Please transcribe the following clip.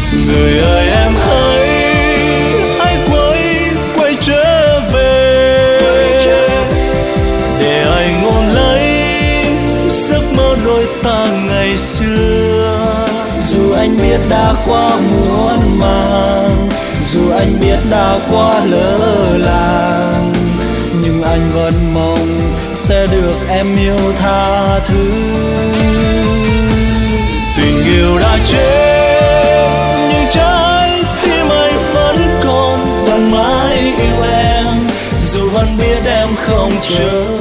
Người ơi em hãy quay trở về, để anh ôn lấy giấc mơ đôi ta ngày xưa. Dù anh biết đã qua muôn màng, dù anh biết đã qua lỡ làng, nhưng anh vẫn mong sẽ được em yêu tha thứ. Tình yêu đã chết nhưng trái tim anh vẫn còn, vẫn mãi yêu em, dù vẫn biết em không trở